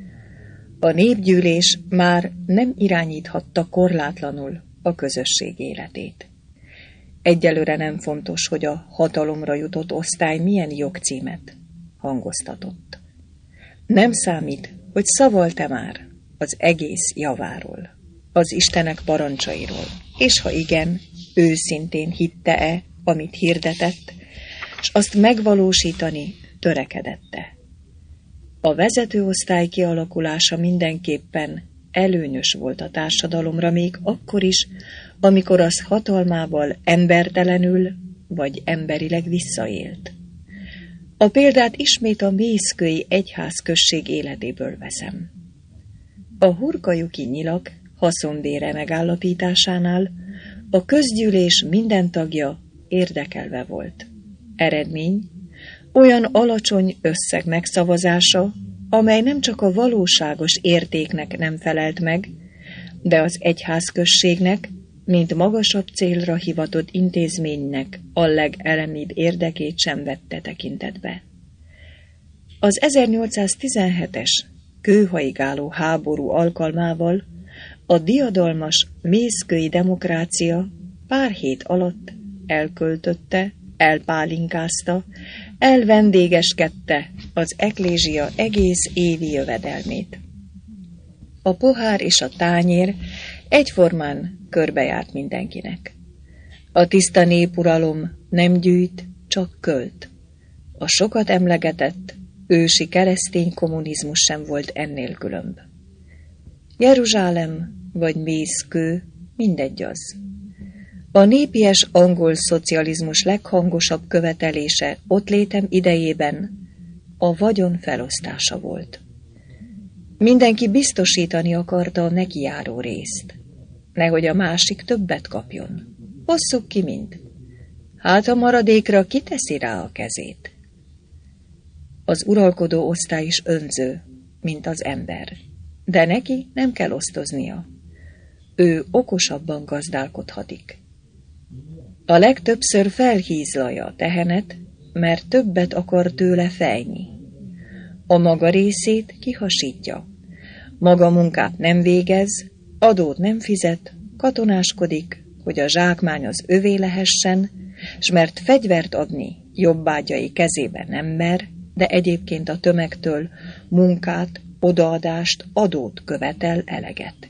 A népgyűlés már nem irányíthatta korlátlanul a közösség életét. Egyelőre nem fontos, hogy a hatalomra jutott osztály milyen jogcímet hangoztatott. Nem számít, hogy szavalt-e már az egész javáról, az Istenek parancsairól, és ha igen, őszintén hitte-e, amit hirdetett, s azt megvalósítani törekedette. A vezetőosztály kialakulása mindenképpen előnyös volt a társadalomra még akkor is, amikor az hatalmával embertelenül vagy emberileg visszaélt. A példát ismét a mészkői egyházközség életéből veszem. A hurkajuki nyilak haszonbére megállapításánál a közgyűlés minden tagja érdekelve volt. Eredmény olyan alacsony összeg megszavazása, amely nem csak a valóságos értéknek nem felelt meg, de az egyházközségnek, mint magasabb célra hivatott intézménynek a legelemibb érdekét sem vette tekintetbe. Az ezernyolcszáztizenhetes kőhaigáló háború alkalmával a diadalmas mészkői demokrácia pár hét alatt elköltötte, elpálinkázta, elvendégeskedte az eklézsia egész évi jövedelmét. A pohár és a tányér egyformán körbejárt mindenkinek. A tiszta népuralom nem gyűjt, csak költ. A sokat emlegetett, ősi keresztény kommunizmus sem volt ennél különb. Jeruzsálem vagy mészkő, mindegy az. A népies angol szocializmus leghangosabb követelése ott létem idejében a vagyon felosztása volt. Mindenki biztosítani akarta a neki járó részt, nehogy a másik többet kapjon. Osszuk ki mind. Hát a maradékra kiteszi rá a kezét. Az uralkodó osztály is önző, mint az ember, de neki nem kell osztoznia. Ő okosabban gazdálkodhatik. A legtöbbször felhízlalja a tehenet, mert többet akar tőle fejni. A maga részét kihasítja. Maga munkát nem végez, adót nem fizet, katonáskodik, hogy a zsákmány az övé lehessen, s mert fegyvert adni jobbágyai kezébe nem mer, de egyébként a tömegtől munkát, odaadást, adót követel eleget.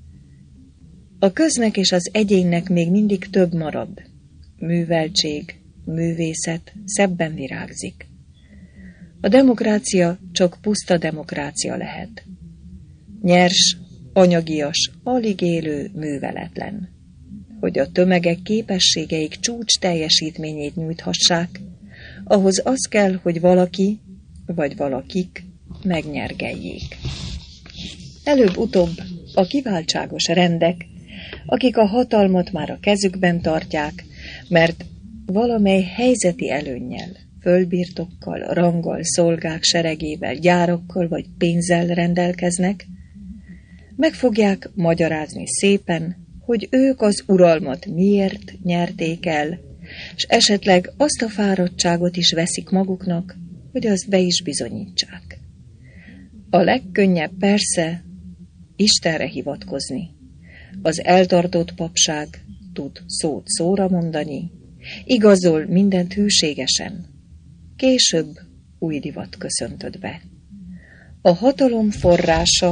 A köznek és az egyénnek még mindig több marad. Műveltség, művészet szebben virágzik. A demokrácia csak puszta demokrácia lehet. Nyers, anyagias, alig élő, műveletlen. Hogy a tömegek képességeik csúcs teljesítményét nyújthassák, ahhoz az kell, hogy valaki, vagy valakik megnyergeljék. Előbb-utóbb a kiváltságos rendek, akik a hatalmat már a kezükben tartják, mert valamely helyzeti előnnyel, földbirtokkal, ranggal, szolgák seregével, gyárakkal vagy pénzzel rendelkeznek, meg fogják magyarázni szépen, hogy ők az uralmat miért nyerték el, és esetleg azt a fáradtságot is veszik maguknak, hogy azt be is bizonyítsák. A legkönnyebb persze Istenre hivatkozni. Az eltartott papság tud szót szóra mondani, igazol mindent hűségesen. Később új divat köszöntött be. A hatalom forrása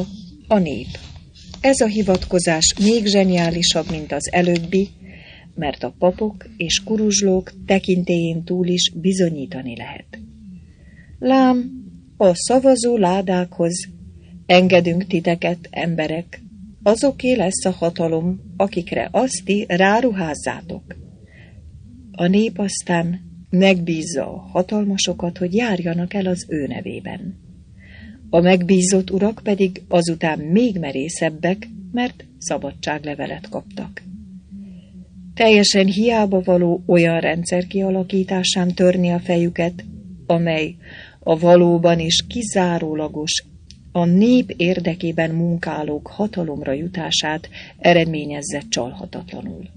A nép. Ez a hivatkozás még zseniálisabb, mint az előbbi, mert a papok és kuruzslók tekintélyén túl is bizonyítani lehet. Lám, a szavazó ládákhoz engedünk titeket, emberek, azoké lesz a hatalom, akikre azt ti ráruházzátok. A nép aztán megbízza a hatalmasokat, hogy járjanak el az ő nevében. A megbízott urak pedig azután még merészebbek, mert szabadságlevelet kaptak. Teljesen hiába való olyan rendszer kialakításán törni a fejüket, amely a valóban is kizárólagos, a nép érdekében munkálók hatalomra jutását eredményezze csalhatatlanul.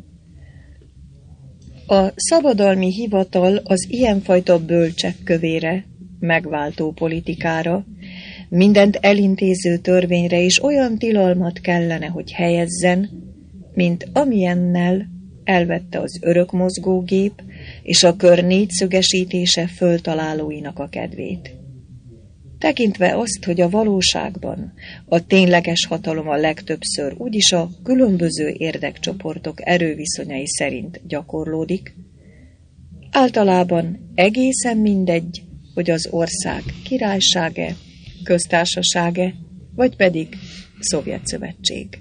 A szabadalmi hivatal az ilyenfajta bölcsek kövére, megváltó politikára, mindent elintéző törvényre is olyan tilalmat kellene, hogy helyezzen, mint amilyennel elvette az örökmozgógép és a kör négyszögesítése föltalálóinak a kedvét. Tekintve azt, hogy a valóságban a tényleges hatalom a legtöbbször úgyis a különböző érdekcsoportok erőviszonyai szerint gyakorlódik, általában egészen mindegy, hogy az ország királysága, köztársasága, vagy pedig Szovjet Szövetség.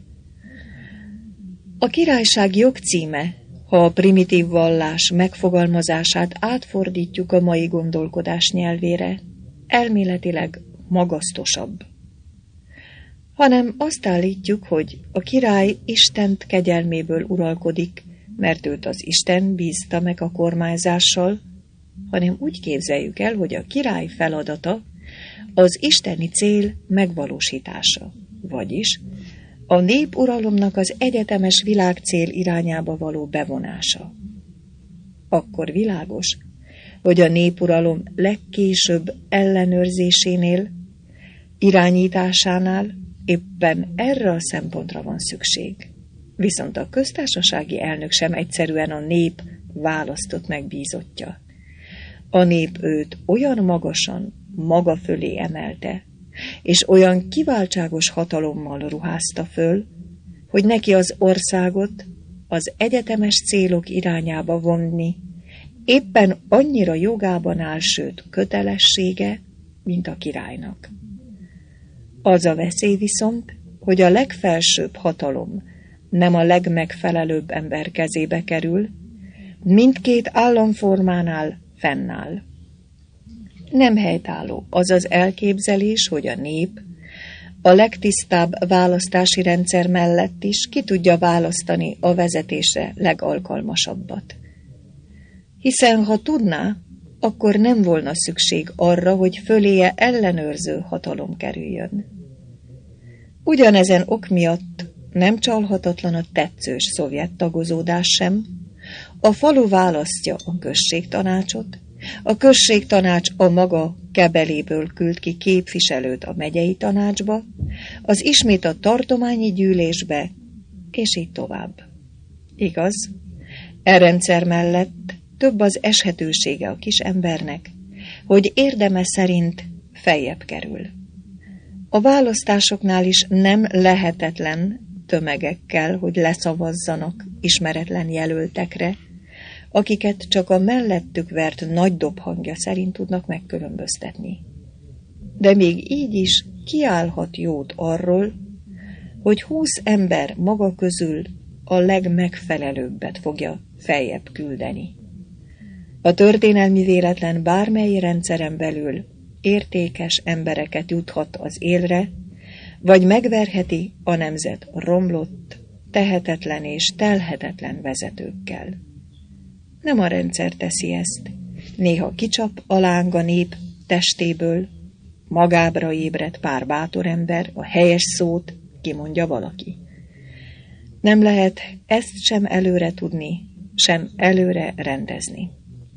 A királyság jogcíme, ha a primitív vallás megfogalmazását átfordítjuk a mai gondolkodás nyelvére, elméletileg magasztosabb. Hanem azt állítjuk, hogy a király Istent kegyelméből uralkodik, mert őt az Isten bízta meg a kormányzással, hanem úgy képzeljük el, hogy a király feladata az isteni cél megvalósítása, vagyis a népuralomnak az egyetemes világcél irányába való bevonása. Akkor világos, hogy a népuralom legkésőbb ellenőrzésénél, irányításánál éppen erre a szempontra van szükség. Viszont a köztársasági elnök sem egyszerűen a nép választott megbízottja. A nép őt olyan magasan maga fölé emelte, és olyan kiváltságos hatalommal ruházta föl, hogy neki az országot az egyetemes célok irányába vonni éppen annyira jogában áll, sőt kötelessége, mint a királynak. Az a veszély viszont, hogy a legfelsőbb hatalom nem a legmegfelelőbb ember kezébe kerül, mindkét államformánál fennáll. Nem helytálló az az elképzelés, hogy a nép a legtisztább választási rendszer mellett is ki tudja választani a vezetésre legalkalmasabbat. Hiszen ha tudná, akkor nem volna szükség arra, hogy föléje ellenőrző hatalom kerüljön. Ugyanezen ok miatt nem csalhatatlan a tetszős szovjet tagozódás sem. A falu választja a községtanácsot, a községtanács a maga kebeléből küld ki képviselőt a megyei tanácsba, az ismét a tartományi gyűlésbe, és így tovább. Igaz, e rendszer mellett több az eshetősége a kis embernek, hogy érdeme szerint feljebb kerül. A választásoknál is nem lehetetlen tömegekkel, hogy leszavazzanak ismeretlen jelöltekre, akiket csak a mellettük vert nagy dobhangja szerint tudnak megkülönböztetni. De még így is kiállhat jót arról, hogy húsz ember maga közül a legmegfelelőbbet fogja feljebb küldeni. A történelmi véletlen bármely rendszeren belül értékes embereket juthat az élre, vagy megverheti a nemzet romlott, tehetetlen és telhetetlen vezetőkkel. Nem a rendszer teszi ezt, néha kicsap a láng a nép testéből, magábra ébredt pár bátor ember, a helyes szót kimondja valaki. Nem lehet ezt sem előre tudni, sem előre rendezni.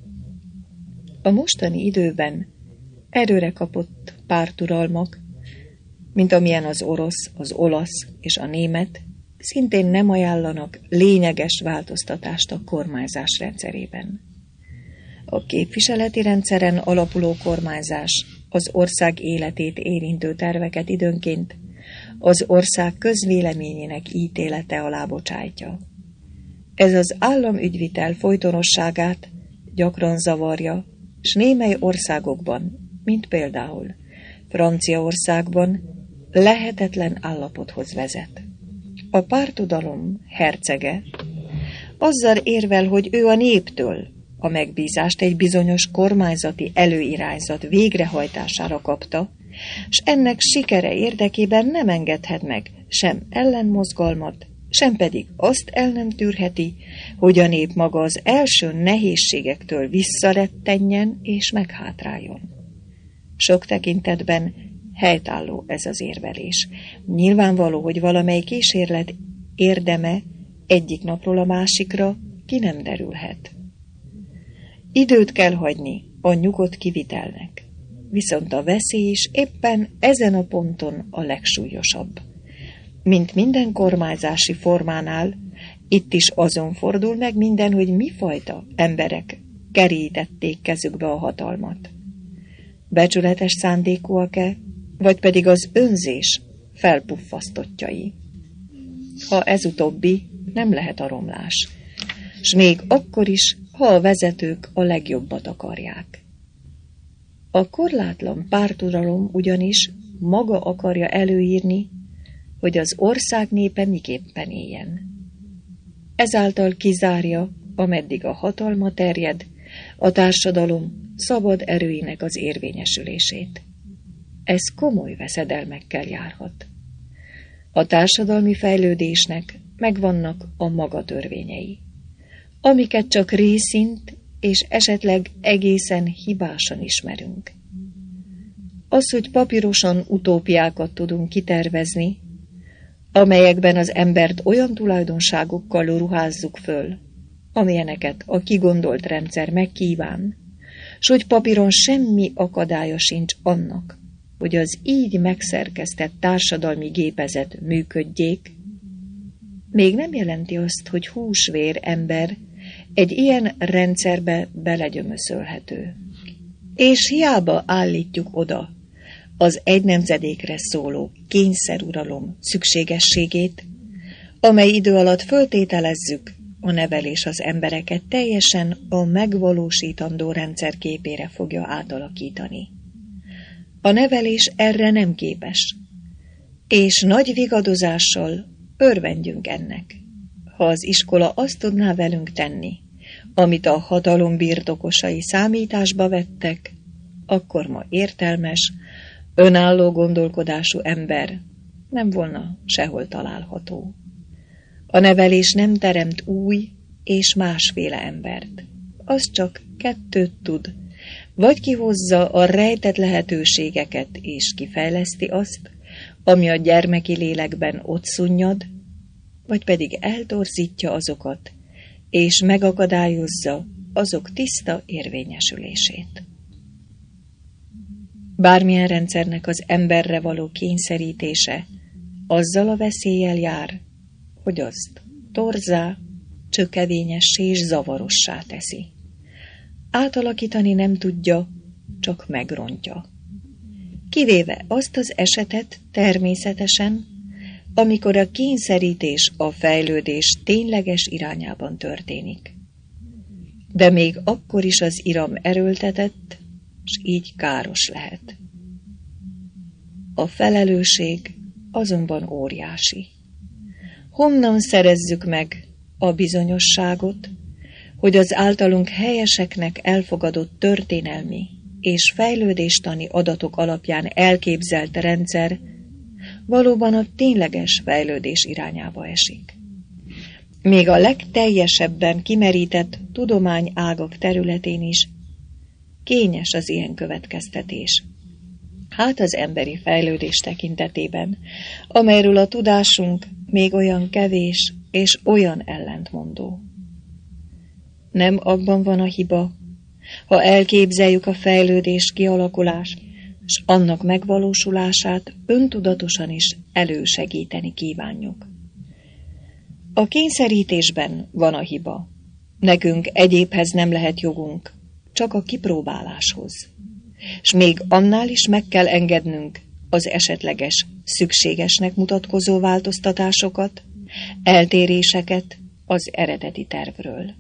A mostani időben erőre kapott párturalmak, mint amilyen az orosz, az olasz és a német, szintén nem ajánlanak lényeges változtatást a kormányzás rendszerében. A képviseleti rendszeren alapuló kormányzás az ország életét érintő terveket időnként az ország közvéleményének ítélete alá bocsájtja. Ez az államügyvitel folytonosságát gyakran zavarja, s némely országokban, mint például Franciaországban lehetetlen állapothoz vezet. A pártudalom hercege azzal érvel, hogy ő a néptől a megbízást egy bizonyos kormányzati előirányzat végrehajtására kapta, s ennek sikere érdekében nem engedhet meg sem ellenmozgalmat, sem pedig azt el nem tűrheti, hogy a nép maga az első nehézségektől visszarettenjen és meghátráljon. Sok tekintetben helytálló ez az érvelés. Nyilvánvaló, hogy valamely kísérlet érdeme egyik napról a másikra ki nem derülhet. Időt kell hagyni a nyugodt kivitelnek, viszont a veszély is éppen ezen a ponton a legsúlyosabb. Mint minden kormányzási formánál, itt is azon fordul meg minden, hogy mifajta emberek kerítették kezükbe a hatalmat. Becsületes szándékúak-e, vagy pedig az önzés felpuffasztottjai. Ha ez utóbbi, nem lehet a romlás, s még akkor is, ha a vezetők a legjobbat akarják. A korlátlan pártudalom ugyanis maga akarja előírni, hogy az ország népe miképpen éljen. Ezáltal kizárja, ameddig a hatalma terjed, a társadalom szabad erőinek az érvényesülését. Ez komoly veszedelmekkel járhat. A társadalmi fejlődésnek megvannak a maga törvényei, amiket csak részint és esetleg egészen hibásan ismerünk. Az, hogy papírosan utópiákat tudunk kitervezni, amelyekben az embert olyan tulajdonságokkal ruházzuk föl, amilyeneket a kigondolt rendszer megkíván, s hogy papíron semmi akadálya sincs annak, hogy az így megszerkesztett társadalmi gépezet működjék, még nem jelenti azt, hogy húsvér ember egy ilyen rendszerbe belegyömöszölhető. És hiába állítjuk oda az egy nemzedékre szóló kényszeruralom szükségességét, amely idő alatt föltételezzük, a nevelés az embereket teljesen a megvalósítandó rendszer képére fogja átalakítani. A nevelés erre nem képes, és nagy vigadozással örvendjünk ennek, ha az iskola azt tudná velünk tenni, amit a hatalom birtokosai számításba vettek, akkor ma értelmes, önálló gondolkodású ember nem volna sehol található. A nevelés nem teremt új és másféle embert. Az csak kettőt tud, vagy kihozza a rejtett lehetőségeket és kifejleszti azt, ami a gyermeki lélekben ott szunnyad, vagy pedig eltorzítja azokat, és megakadályozza azok tiszta érvényesülését. Bármilyen rendszernek az emberre való kényszerítése azzal a veszéllyel jár, hogy azt torzá, csökevényessé és zavarossá teszi. Átalakítani nem tudja, csak megrontja. Kivéve azt az esetet természetesen, amikor a kényszerítés a fejlődés tényleges irányában történik. De még akkor is az iram erőltetett, s így káros lehet. A felelősség azonban óriási. Honnan szerezzük meg a bizonyosságot, hogy az általunk helyeseknek elfogadott történelmi és fejlődéstani adatok alapján elképzelt rendszer valóban a tényleges fejlődés irányába esik? Még a legteljesebben kimerített tudományágak területén is kényes az ilyen következtetés. Hát az emberi fejlődés tekintetében, amelyről a tudásunk még olyan kevés és olyan ellentmondó. Nem abban van a hiba, ha elképzeljük a fejlődés kialakulás, s annak megvalósulását öntudatosan is elősegíteni kívánjuk. A kényszerítésben van a hiba. Nekünk egyébhez nem lehet jogunk, csak a kipróbáláshoz. S még annál is meg kell engednünk, az esetleges szükségesnek mutatkozó változtatásokat, eltéréseket az eredeti tervről.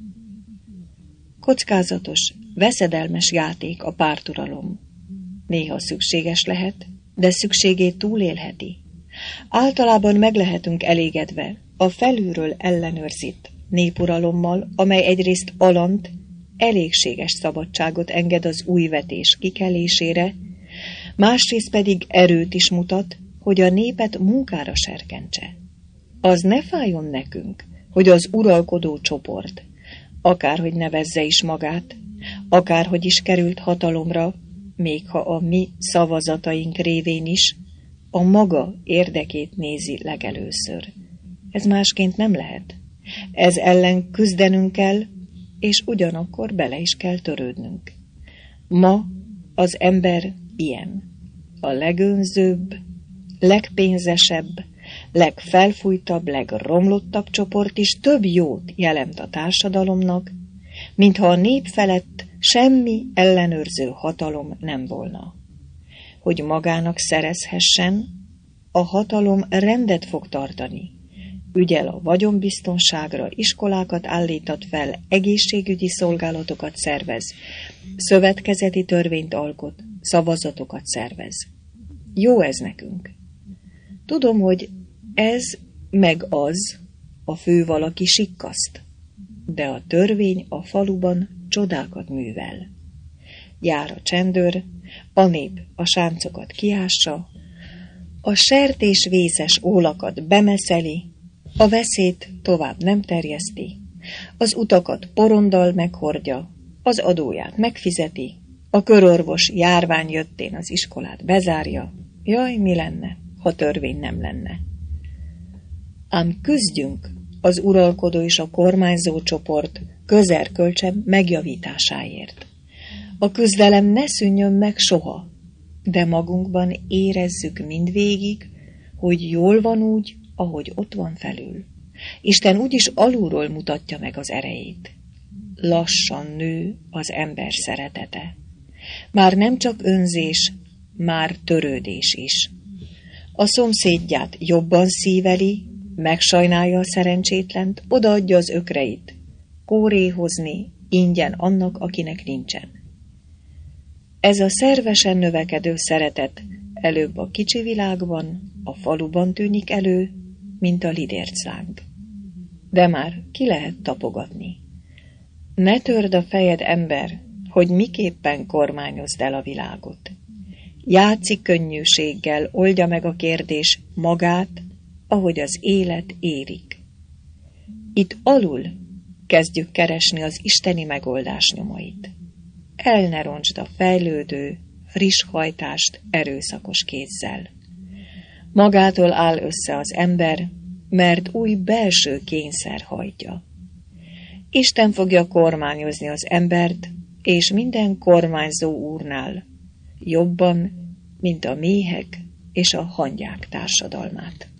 Kockázatos, veszedelmes játék a párturalom. Néha szükséges lehet, de szükségét túlélheti. Általában meg lehetünk elégedve a felülről ellenőrzött népuralommal, amely egyrészt alant, elégséges szabadságot enged az új vetés kikelésére, másrészt pedig erőt is mutat, hogy a népet munkára serkentse. Az ne fájjon nekünk, hogy az uralkodó csoport, akárhogy nevezze is magát, akárhogy is került hatalomra, még ha a mi szavazataink révén is, a maga érdekét nézi legelőször. Ez másként nem lehet. Ez ellen küzdenünk kell, és ugyanakkor bele is kell törődnünk. Ma az ember ilyen. A legönzőbb, legpénzesebb, legfelfújtabb, legromlottabb csoport is több jót jelent a társadalomnak, mintha a nép felett semmi ellenőrző hatalom nem volna. Hogy magának szerezhessen, a hatalom rendet fog tartani, ügyel a vagyonbiztonságra, iskolákat állítat fel, egészségügyi szolgálatokat szervez, szövetkezeti törvényt alkot, szavazatokat szervez. Jó ez nekünk. Tudom, hogy ez meg az a fő valaki sikkaszt, de a törvény a faluban csodákat művel. Jár a csendőr, a nép a sáncokat kiássa, a sertésvészes ólakat bemeszeli, a veszélyt tovább nem terjeszti, az utakat porondal meghordja, az adóját megfizeti, a körorvos járvány jöttén az iskolát bezárja. Jaj, mi lenne, ha törvény nem lenne? Ám küzdjünk az uralkodó és a kormányzó csoport közerkölcse megjavításáért. A küzdelem ne szűnjön meg soha, de magunkban érezzük mindvégig, hogy jól van úgy, ahogy ott van felül. Isten úgyis alulról mutatja meg az erejét. Lassan nő az ember szeretete. Már nem csak önzés, már törődés is. A szomszédját jobban szíveli, megsajnálja a szerencsétlent, odaadja az ökreit, kóréhozni ingyen annak, akinek nincsen. Ez a szervesen növekedő szeretet előbb a kicsi világban, a faluban tűnik elő, mint a lidércláng. De már ki lehet tapogatni. Ne törd a fejed, ember, hogy miképpen kormányozd el a világot. Játszik könnyűséggel, oldja meg a kérdés magát, ahogy az élet érik. Itt alul kezdjük keresni az isteni megoldás nyomait. El ne roncsd a fejlődő, friss hajtást erőszakos kézzel. Magától áll össze az ember, mert új belső kényszer hajtja. Isten fogja kormányozni az embert, és minden kormányzó úrnál, jobban, mint a méhek és a hangyák társadalmát.